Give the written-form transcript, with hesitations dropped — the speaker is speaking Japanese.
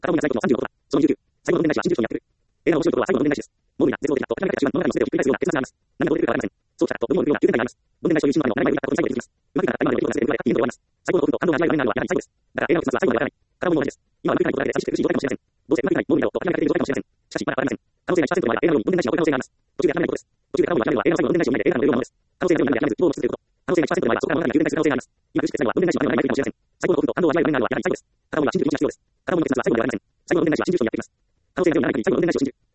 片思いな最後の36話、その29、最後の分電台誌は新宿にやってる。映画の面白いところは最後の分電台誌です。モールな絶望的なと諦めかけた瞬間、物語の全てをひっくり返すような結末があります。何がどう出てくるかわかりません。そうしたらとどんどんような急展開があります。分電台誌という新聞の前に前を言ったことに最後に気づきます。うまくいったら今までの出来事が全て報われたっていうので終わります。最高の興奮と感動が味わえる場面なのはやはり最後です。だから映画の結末は最後までわからない。片思いも同じです。今はうまくいかないことだけで寂しくて苦しい状態かもしれません。どうせうまくいかないモールになろうと諦めかけている状態かもしれません。しかしまだわかりません。可能性が1%の場合は映画のように分電台誌が起こる可能性があります。途中で諦めないことです。途中で片思いを諦めるのは映画の最後の分電台誌を見ないで映画のようなものです。可能性が0になるので諦めず希望を持つということ。可能性が1%の場合はそこから物語が急展開する可能性があります。今苦しくて最後は分電台誌の場面をないかもしれません。最高の興奮と感動を味わえる場面なのはやはり最後です。片思いは新宿に必要です。片思いの結末は最後までわからない。最後の分電台誌は新宿にやってきます。可能性が0になる限り最後の分電台誌を信じる。